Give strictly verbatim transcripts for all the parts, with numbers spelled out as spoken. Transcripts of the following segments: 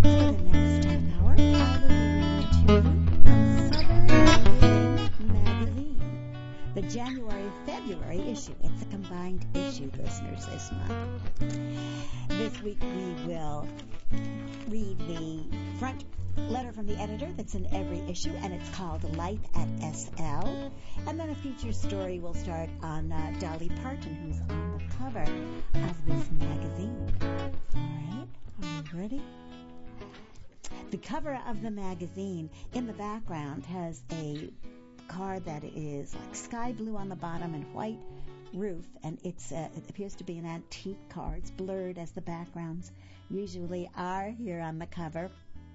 For the next half hour, I will be reading to you from Southern Living magazine, the January-February issue. It's a combined issue, listeners, this month. This week we will read the front letter from the editor that's in every issue, and it's called Life at S L. And then a feature story will start on uh, Dolly Parton, who's on the cover of this magazine. All right, are you ready? The cover of the magazine in the background has a car that is like sky blue on the bottom and white roof, and it's uh, it appears to be an antique car. It's blurred as the backgrounds usually are here on the cover.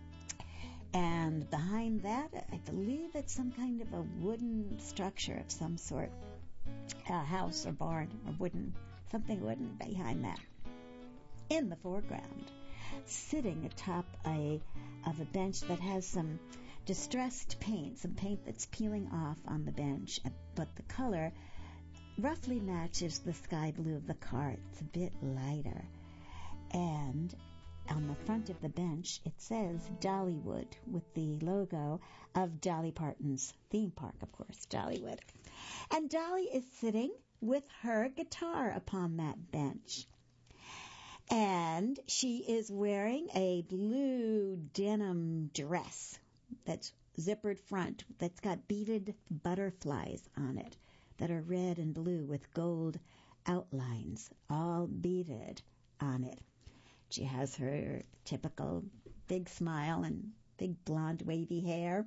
And behind that, I believe it's some kind of a wooden structure of some sort, a house or barn or wooden, something wooden behind that. In the foreground, sitting atop a of a bench that has some distressed paint, some paint that's peeling off on the bench, but the color roughly matches the sky blue of the car. It's a bit lighter. And on the front of the bench, it says Dollywood with the logo of Dolly Parton's theme park, of course, Dollywood. And Dolly is sitting with her guitar upon that bench. And she is wearing a blue denim dress that's zippered front, that's got beaded butterflies on it that are red and blue with gold outlines, all beaded on it. She has her typical big smile and big blonde wavy hair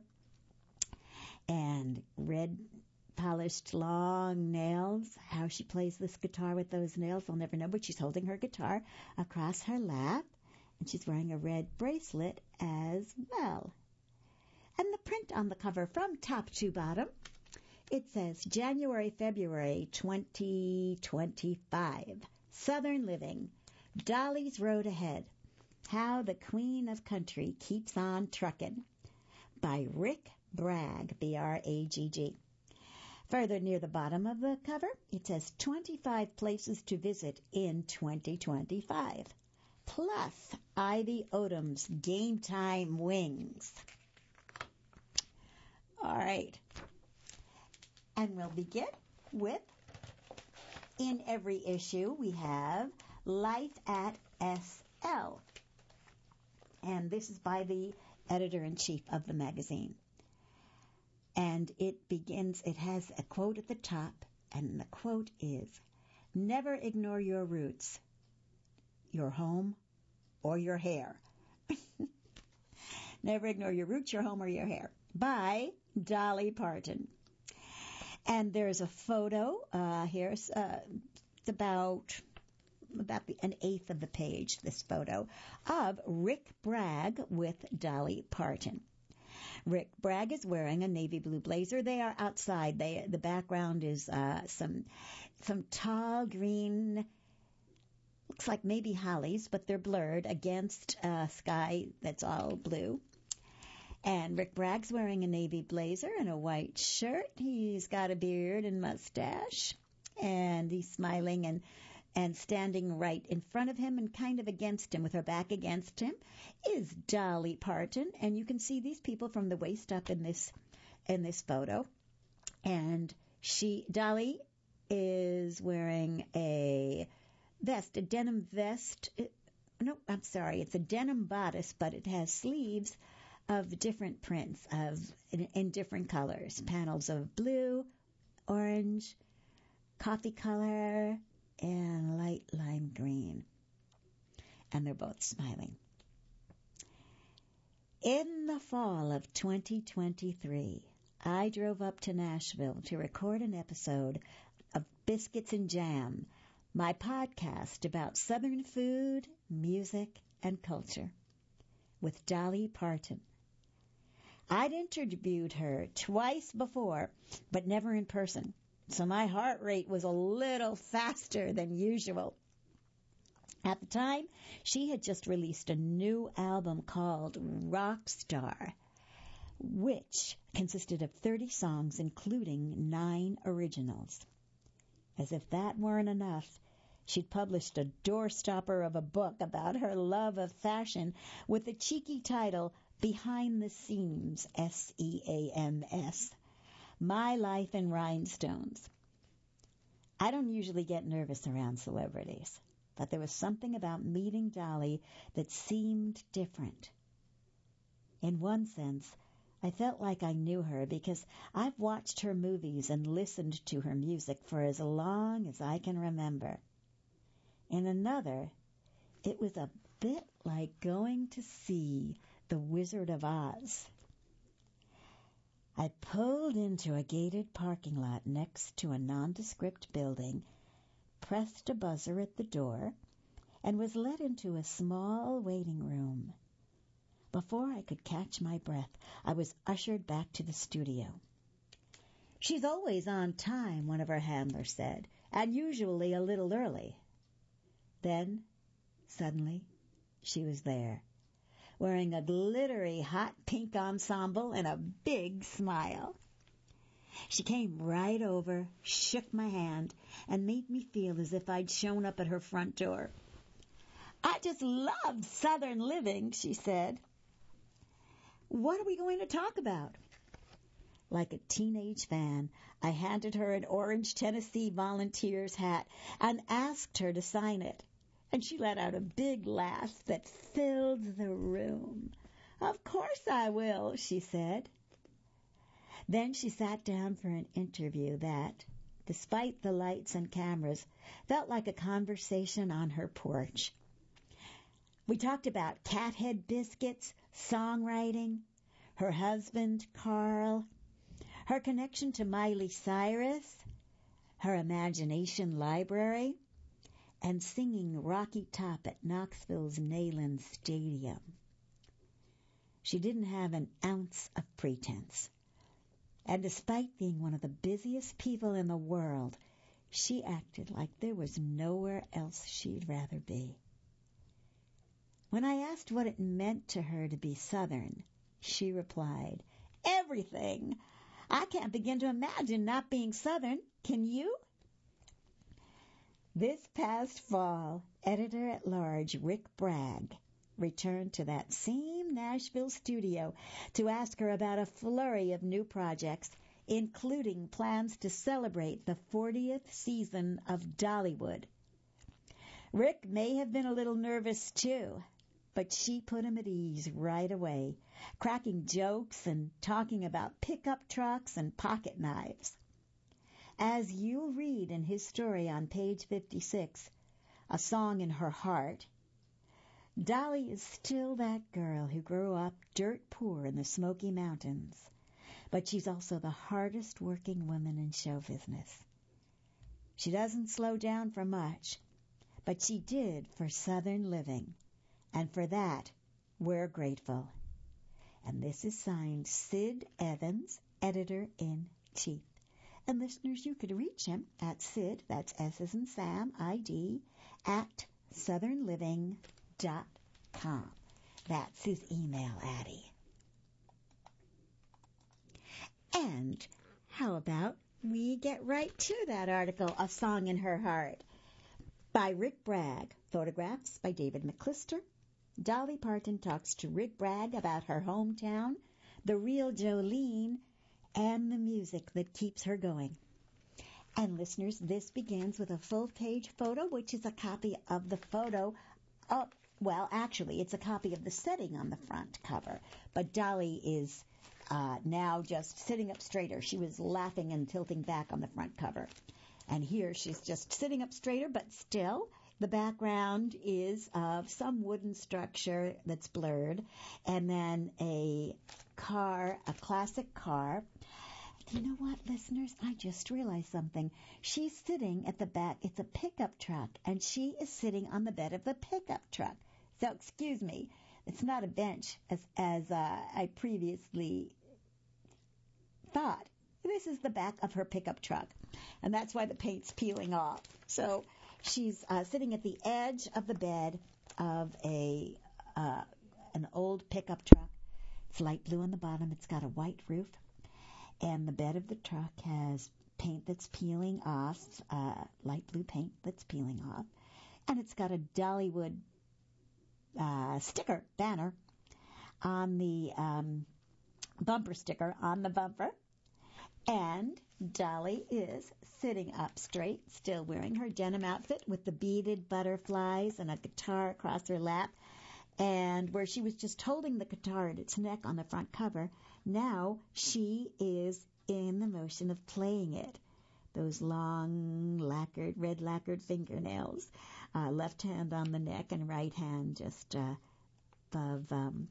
and red polished long nails. How she plays this guitar with those nails, I'll never know, but she's holding her guitar across her lap, and she's wearing a red bracelet as well. And the print on the cover from top to bottom, it says January, February twenty twenty-five. Southern Living, Dolly's Road Ahead, How the Queen of Country Keeps on Truckin', by Rick Bragg, B R A G G. Further near the bottom of the cover, it says twenty-five places to visit in twenty twenty-five, plus Ivy Odom's Game Time Wings. All right. And we'll begin with, in every issue, we have Life at S L. And this is by the editor-in-chief of the magazine. And it begins, it has a quote at the top, and the quote is, "Never ignore your roots, your home, or your hair." Never ignore your roots, your home, or your hair, by Dolly Parton. And there's a photo uh, here. Uh, it's about about the, an eighth of the page, this photo, of Rick Bragg with Dolly Parton. Rick Bragg is wearing a navy blue blazer. They are outside. They, the background is uh, some some tall green, looks like maybe hollies, but they're blurred against uh, sky that's all blue. And Rick Bragg's wearing a navy blazer and a white shirt. He's got a beard and mustache, and he's smiling and and standing right in front of him and kind of against him, with her back against him, is Dolly Parton. And you can see these people from the waist up in this in this photo. And she, Dolly, is wearing a vest, a denim vest. No, I'm sorry, it's a denim bodice, but it has sleeves of different prints of in, in different colors, panels of blue, orange, coffee color, and light lime green. And they're both smiling. In the fall of twenty twenty-three, I drove up to Nashville to record an episode of Biscuits and Jam, my podcast about Southern food, music, and culture, with Dolly Parton. I'd interviewed her twice before, but never in person, so my heart rate was a little faster than usual. At the time, she had just released a new album called Rockstar, which consisted of thirty songs, including nine originals. As if that weren't enough, She'd published a doorstopper of a book about her love of fashion with the cheeky title Behind the Seams, S E A M S, My Life in Rhinestones. I don't usually get nervous around celebrities, but there was something about meeting Dolly that seemed different. In one sense, I felt like I knew her because I've watched her movies and listened to her music for as long as I can remember. In another, it was a bit like going to see The Wizard of Oz. I pulled into a gated parking lot next to a nondescript building, pressed a buzzer at the door, and was led into a small waiting room. Before I could catch my breath, I was ushered back to the studio. "She's always on time," one of her handlers said, "and usually a little early." Then, suddenly, she was there, wearing a glittery hot pink ensemble and a big smile. She came right over, shook my hand, and made me feel as if I'd shown up at her front door. "I just loved Southern Living," she said. "What are we going to talk about?" Like a teenage fan, I handed her an orange Tennessee Volunteers hat and asked her to sign it. And she let out a big laugh that filled the room. "Of course I will," she said. Then she sat down for an interview that, despite the lights and cameras, felt like a conversation on her porch. We talked about cathead biscuits, songwriting, her husband, Carl, her connection to Miley Cyrus, her imagination library, and singing Rocky Top at Knoxville's Neyland Stadium. She didn't have an ounce of pretense. And despite being one of the busiest people in the world, she acted like there was nowhere else she'd rather be. When I asked what it meant to her to be Southern, she replied, "Everything. I can't begin to imagine not being Southern. Can you?" This past fall, editor-at-large Rick Bragg returned to that same Nashville studio to ask her about a flurry of new projects, including plans to celebrate the fortieth season of Dollywood. Rick may have been a little nervous, too, but she put him at ease right away, cracking jokes and talking about pickup trucks and pocket knives. As you'll read in his story on page fifty-six, A Song in Her Heart, Dolly is still that girl who grew up dirt poor in the Smoky Mountains, but she's also the hardest working woman in show business. She doesn't slow down for much, but she did for Southern Living, and for that we're grateful. And this is signed Sid Evans, Editor-in-Chief. And listeners, you could reach him at Sid, that's S as in Sam, I D, at southern living dot com. That's his email, Addie. And how about we get right to that article, A Song in Her Heart, by Rick Bragg. Photographs by David McClister. Dolly Parton talks to Rick Bragg about her hometown, the real Jolene, and the music that keeps her going. And listeners, this begins with a full-page photo, which is a copy of the photo. Oh, well, actually, it's a copy of the setting on the front cover. But Dolly is uh, now just sitting up straighter. She was laughing and tilting back on the front cover. And here she's just sitting up straighter, but still the background is of some wooden structure that's blurred, and then a car, a classic car. You know what, listeners? I just realized something. She's sitting at the back. It's a pickup truck, and she is sitting on the bed of the pickup truck. So, excuse me, it's not a bench as, as uh, I previously thought. This is the back of her pickup truck, and that's why the paint's peeling off. So she's uh, sitting at the edge of the bed of a uh, an old pickup truck. It's light blue on the bottom. It's got a white roof, and the bed of the truck has paint that's peeling off, uh, light blue paint that's peeling off, and it's got a Dollywood uh, sticker, banner, on the um, bumper sticker on the bumper. And Dolly is sitting up straight, still wearing her denim outfit with the beaded butterflies and a guitar across her lap. And where she was just holding the guitar at its neck on the front cover, now she is in the motion of playing it. Those long, lacquered, red lacquered fingernails, uh, left hand on the neck and right hand just uh, above um,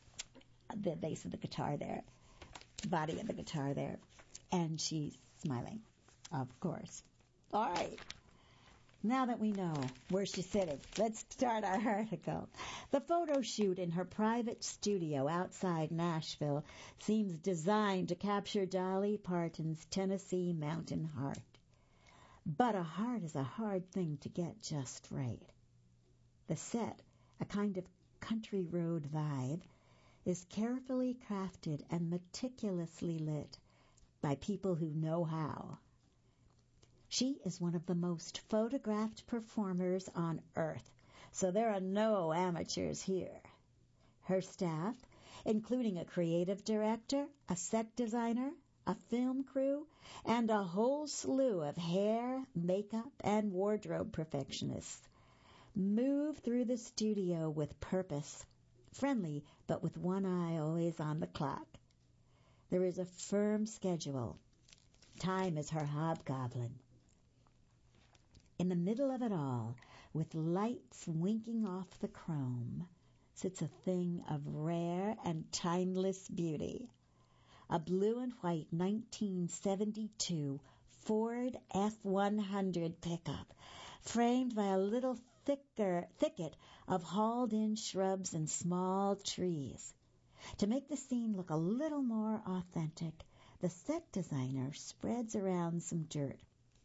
the base of the guitar there, body of the guitar there. And she's smiling, of course. All right. Now that we know where she's sitting, let's start our article. The photo shoot in her private studio outside Nashville seems designed to capture Dolly Parton's Tennessee mountain heart. But a heart is a hard thing to get just right. The set, a kind of country road vibe, is carefully crafted and meticulously lit by people who know how. She is one of the most photographed performers on earth, so there are no amateurs here. Her staff, including a creative director, a set designer, a film crew, and a whole slew of hair, makeup, and wardrobe perfectionists, move through the studio with purpose, friendly but with one eye always on the clock. There is a firm schedule. Time is her hobgoblin. In the middle of it all, with lights winking off the chrome, sits a thing of rare and timeless beauty. A blue and white nineteen seventy-two Ford F one hundred pickup, framed by a little thicker thicket of hauled-in shrubs and small trees. To make the scene look a little more authentic, the set designer spreads around some dirt.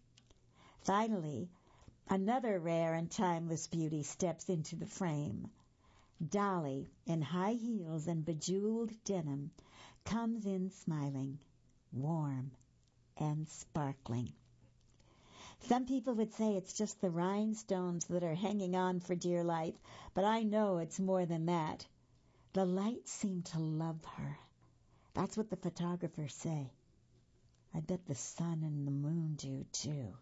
Finally, another rare and timeless beauty steps into the frame. Dolly, in high heels and bejeweled denim, comes in smiling, warm, and sparkling. Some people would say it's just the rhinestones that are hanging on for dear life, but I know it's more than that. The lights seem to love her. That's what the photographers say. I bet the sun and the moon do, too.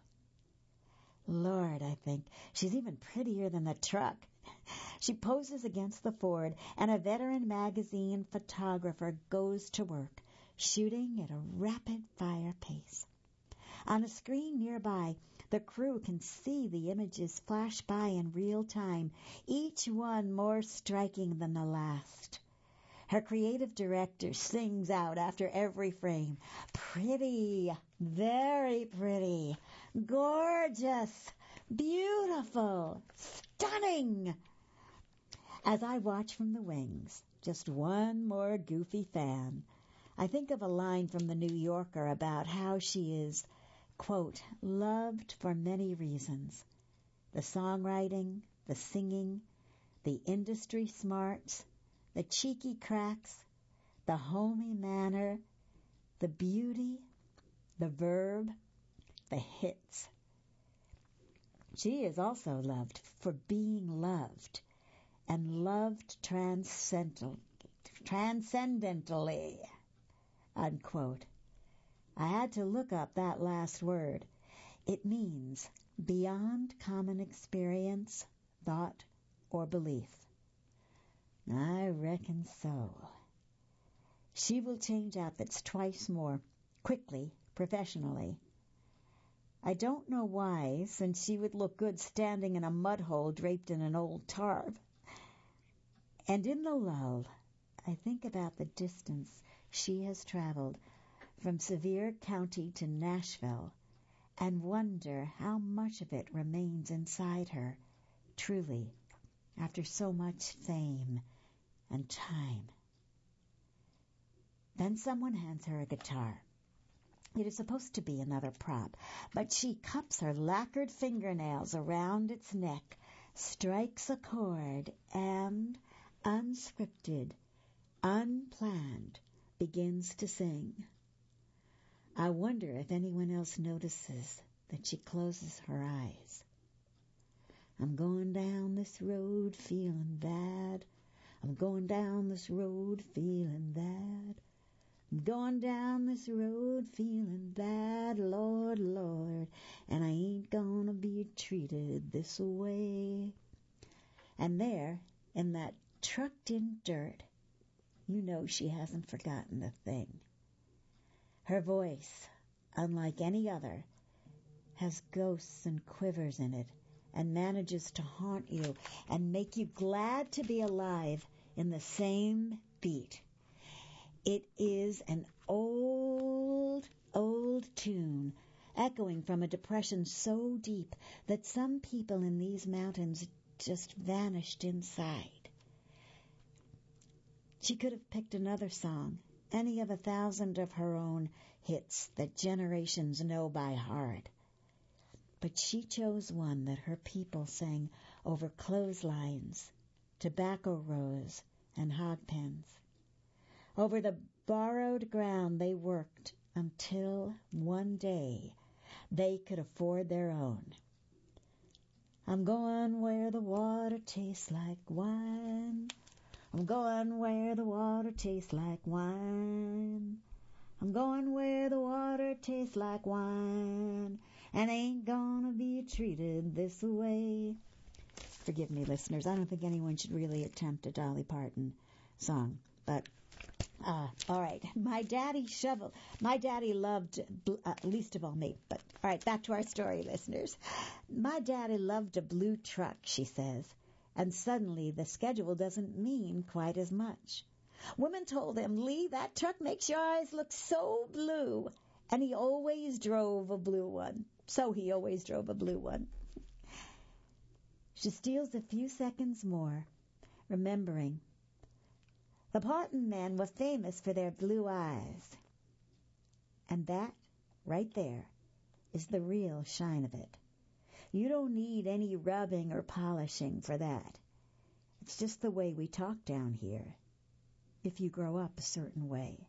Lord, I think, she's even prettier than the truck. She poses against the Ford, and a veteran magazine photographer goes to work, shooting at a rapid-fire pace. On a screen nearby, the crew can see the images flash by in real time, each one more striking than the last. Her creative director sings out after every frame, "Pretty, very pretty, gorgeous, beautiful, stunning." As I watch from the wings, just one more goofy fan, I think of a line from the New Yorker about how she is, quote, loved for many reasons. The songwriting, the singing, the industry smarts, the cheeky cracks, the homey manner, the beauty, the verb, the hits. She is also loved for being loved, and loved transcendent, transcendentally, unquote. I had to look up that last word. It means beyond common experience, thought, or belief. I reckon so. She will change outfits twice more, quickly, professionally. I don't know why, since she would look good standing in a mud hole draped in an old tarp. And in the lull, I think about the distance she has traveled from Sevier County to Nashville, and wonder how much of it remains inside her, truly, after so much fame and time. Then someone hands her a guitar. It is supposed to be another prop, but she cups her lacquered fingernails around its neck, strikes a chord, and, unscripted, unplanned, begins to sing. I wonder if anyone else notices that she closes her eyes. I'm going down this road feeling bad. I'm going down this road feeling bad. I'm going down this road feeling bad, Lord, Lord, and I ain't gonna be treated this way. And there, in that trucked-in dirt, you know she hasn't forgotten a thing. Her voice, unlike any other, has ghosts and quivers in it, and manages to haunt you and make you glad to be alive in the same beat. It is an old, old tune, echoing from a depression so deep that some people in these mountains just vanished inside. She could have picked another song, any of a thousand of her own hits that generations know by heart. But she chose one that her people sang over clotheslines, tobacco rows, and hog pens. Over the borrowed ground they worked until one day they could afford their own. I'm going where the water tastes like wine. I'm going where the water tastes like wine. I'm going where the water tastes like wine, and ain't gonna be treated this way. Forgive me, listeners. I don't think anyone should really attempt a Dolly Parton song, but uh, all right. My daddy shoveled. My daddy loved, uh, least of all me. But all right, back to our story, listeners. My daddy loved a blue truck, she says, and suddenly the schedule doesn't mean quite as much. Women told him, Lee, that truck makes your eyes look so blue. And he always drove a blue one. So he always drove a blue one. She steals a few seconds more, remembering the Parton men were famous for their blue eyes. And that, right there, is the real shine of it. You don't need any rubbing or polishing for that. It's just the way we talk down here, if you grow up a certain way.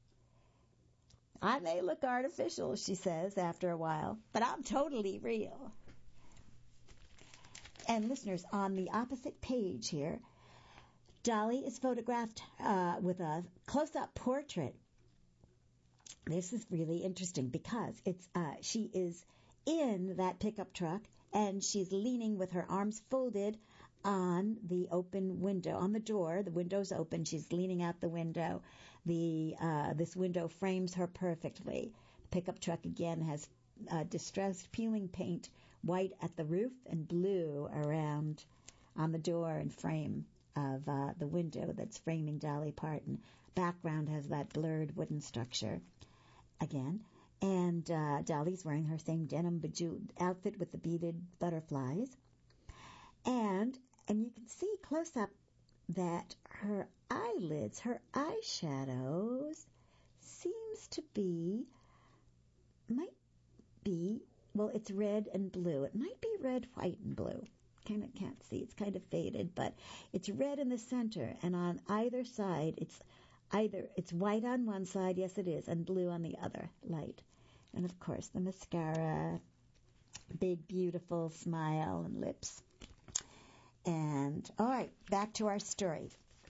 I may look artificial, she says after a while, but I'm totally real. And listeners, on the opposite page here, Dolly is photographed uh, with a close-up portrait. This is really interesting because it's uh, she is in that pickup truck and she's leaning with her arms folded on the open window, on the door. The window's open. She's leaning out the window. The uh, this window frames her perfectly. The pickup truck again has uh, distressed peeling paint, white at the roof and blue around on the door and frame of uh, the window that's framing Dolly Parton. Background has that blurred wooden structure again. And uh, Dolly's wearing her same denim bejeweled outfit with the beaded butterflies. And and you can see close up that her eyelids, her eyeshadows, seems to be, might be, well, it's red and blue. It might be red, white, and blue. Kind of can't see. It's kind of faded, but it's red in the center, and on either side, it's either it's white on one side, yes it is, and blue on the other, light. And of course, the mascara, big, beautiful smile and lips. And, all right, back to our story.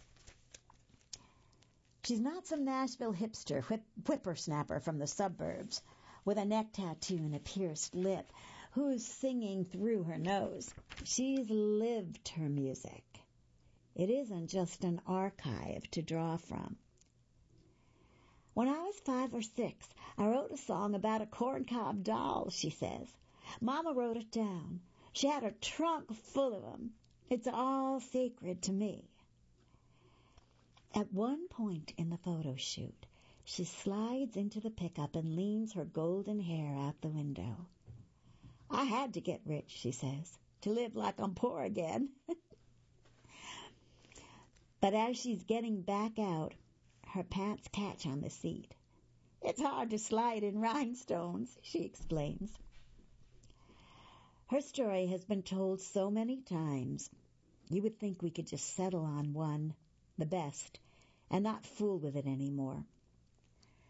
She's not some Nashville hipster, whip, whippersnapper from the suburbs with a neck tattoo and a pierced lip who's singing through her nose. She's lived her music. It isn't just an archive to draw from. When I was five or six, I wrote a song about a corncob doll, she says. Mama wrote it down. She had a trunk full of them. It's all sacred to me. At one point in the photo shoot, she slides into the pickup and leans her golden hair out the window. I had to get rich, she says, to live like I'm poor again. But as she's getting back out, her pants catch on the seat. It's hard to slide in rhinestones, she explains. Her story has been told so many times, you would think we could just settle on one, the best, and not fool with it anymore.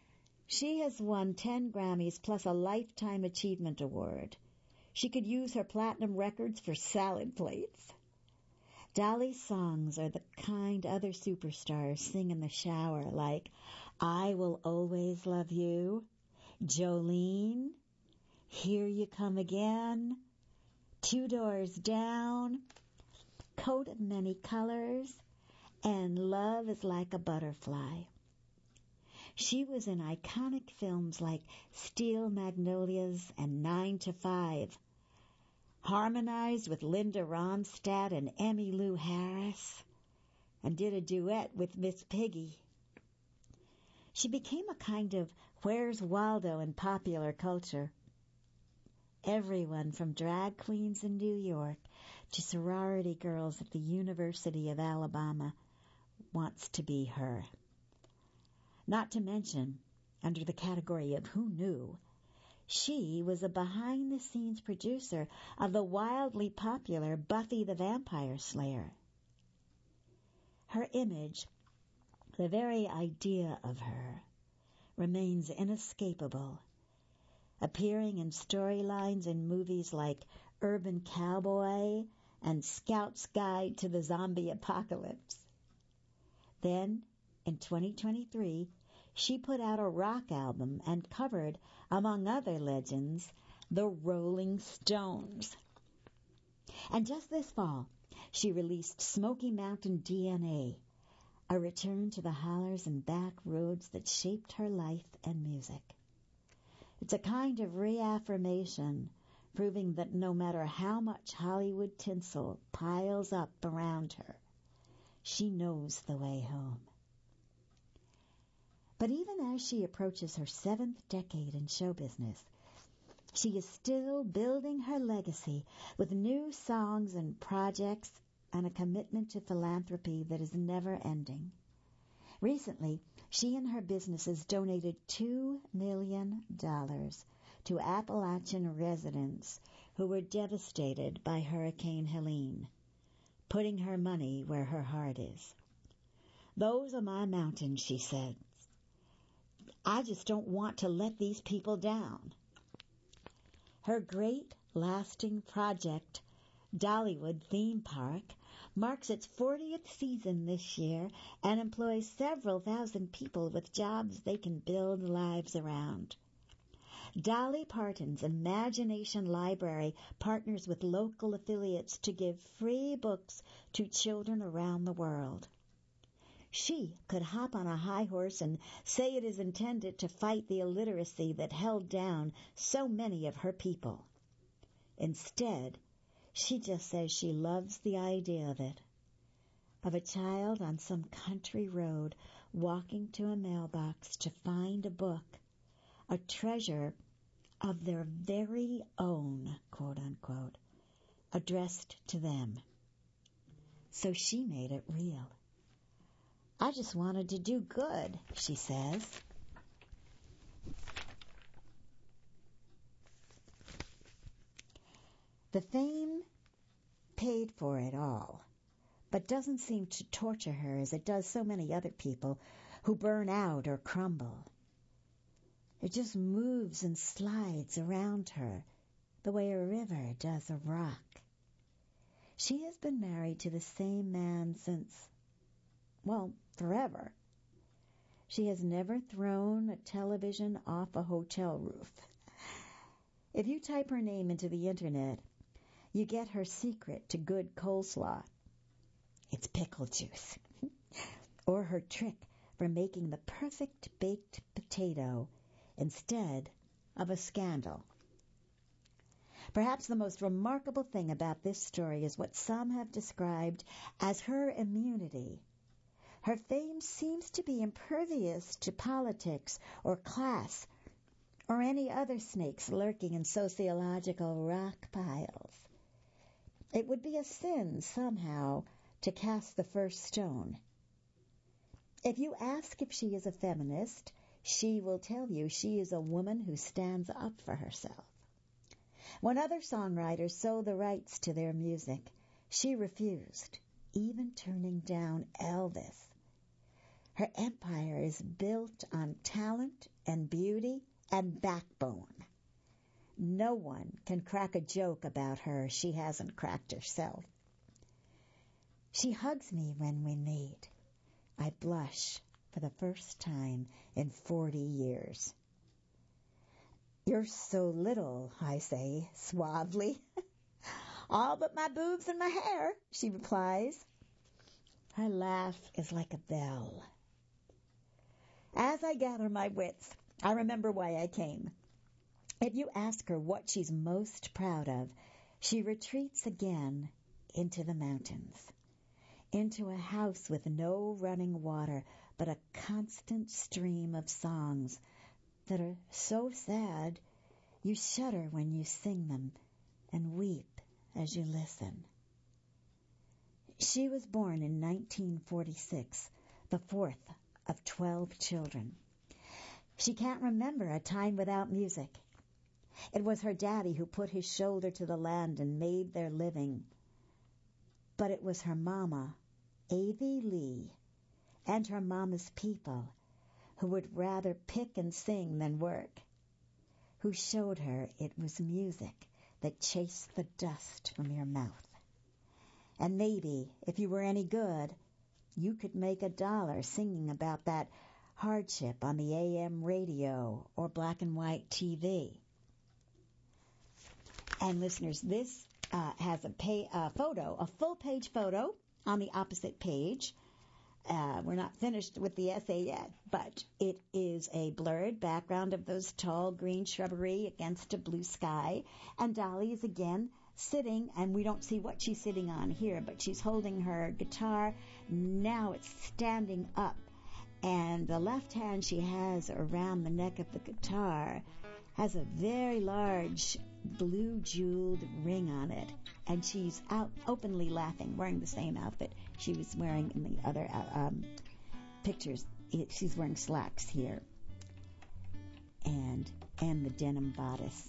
She has won ten Grammys plus a Lifetime Achievement Award. She could use her platinum records for salad plates. Dolly's songs are the kind other superstars sing in the shower, like I Will Always Love You, Jolene, Here You Come Again, Two Doors Down, Coat of Many Colors, and Love is Like a Butterfly. She was in iconic films like Steel Magnolias and Nine to Five, harmonized with Linda Ronstadt and Emmylou Harris, and did a duet with Miss Piggy. She became a kind of Where's Waldo in popular culture. Everyone from drag queens in New York to sorority girls at the University of Alabama wants to be her. Not to mention, under the category of Who Knew, she was a behind-the-scenes producer of the wildly popular Buffy the Vampire Slayer. Her image, the very idea of her, remains inescapable, appearing in storylines in movies like Urban Cowboy and Scout's Guide to the Zombie Apocalypse. Then, in twenty twenty-three, she put out a rock album and covered, among other legends, the Rolling Stones. And just this fall, she released Smoky Mountain D N A, a return to the hollers and back roads that shaped her life and music. It's a kind of reaffirmation, proving that no matter how much Hollywood tinsel piles up around her, she knows the way home. But even as she approaches her seventh decade in show business, she is still building her legacy with new songs and projects and a commitment to philanthropy that is never ending. Recently, she and her businesses donated two million dollars to Appalachian residents who were devastated by Hurricane Helene, putting her money where her heart is. Those are my mountains, she said. I just don't want to let these people down. Her great, lasting project, Dollywood Theme Park, marks its fortieth season this year and employs several thousand people with jobs they can build lives around. Dolly Parton's Imagination Library partners with local affiliates to give free books to children around the world. She could hop on a high horse and say it is intended to fight the illiteracy that held down so many of her people. Instead, she just says she loves the idea of it, of a child on some country road walking to a mailbox to find a book, a treasure of their very own, quote unquote, addressed to them. So she made it real. I just wanted to do good, she says. The fame paid for it all, but doesn't seem to torture her as it does so many other people who burn out or crumble. It just moves and slides around her the way a river does a rock. She has been married to the same man since, well, forever. She has never thrown a television off a hotel roof. If you type her name into the internet, you get her secret to good coleslaw. It's pickle juice. Or her trick for making the perfect baked potato instead of a scandal. Perhaps the most remarkable thing about this story is what some have described as her immunity. Her fame seems to be impervious to politics or class or any other snakes lurking in sociological rock piles. It would be a sin somehow to cast the first stone. If you ask if she is a feminist, she will tell you she is a woman who stands up for herself. When other songwriters sold the rights to their music, she refused, even turning down Elvis. Her empire is built on talent and beauty and backbone. No one can crack a joke about her she hasn't cracked herself. She hugs me when we meet. I blush for the first time in forty years. You're so little, I say suavely. All but my boobs and my hair, she replies. Her laugh is like a bell. As I gather my wits, I remember why I came. If you ask her what she's most proud of, she retreats again into the mountains, into a house with no running water, but a constant stream of songs that are so sad you shudder when you sing them and weep as you listen. She was born in nineteen forty-six, the fourth of twelve children. She can't remember a time without music. It was her daddy who put his shoulder to the land and made their living. But it was her mama, Avie Lee, and her mama's people who would rather pick and sing than work, who showed her it was music that chased the dust from your mouth. And maybe, if you were any good, you could make a dollar singing about that hardship on the A M radio or black and white T V. And listeners, this uh, has a pay, uh, photo, a full-page photo on the opposite page. Uh, we're not finished with the essay yet, but it is a blurred background of those tall green shrubbery against a blue sky. And Dolly is again sitting, and we don't see what she's sitting on here, but she's holding her guitar. Now it's standing up, and the left hand she has around the neck of the guitar has a very large blue jeweled ring on it, and she's out openly laughing, wearing the same outfit she was wearing in the other um, pictures. She's wearing slacks here, and and the denim bodice.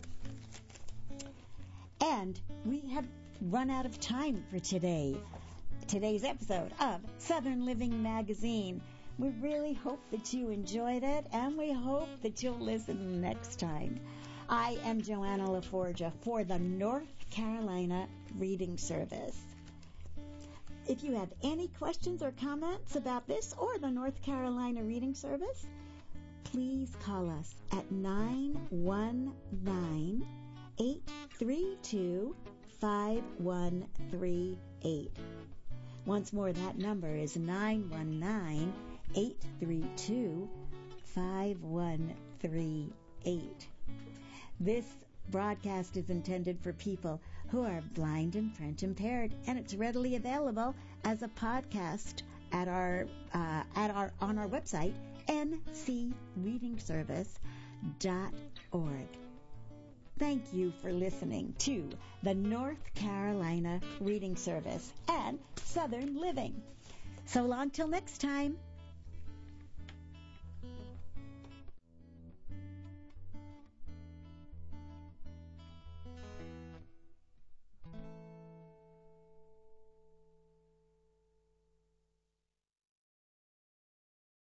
And we have run out of time for today. Today's episode of Southern Living Magazine. We really hope that you enjoyed it, and we hope that you'll listen next time. I am Joanna LaForgia for the North Carolina Reading Service. If you have any questions or comments about this or the North Carolina Reading Service, please call us at nine one nine, eight three two, five one three eight. Once more, that number is nine one nine, eight three two, five one three eight. This broadcast is intended for people who are blind and print impaired, and it's readily available as a podcast at our uh, at our on our website n c reading service dot org. Thank you for listening to the North Carolina Reading Service and Southern Living. So long till next time.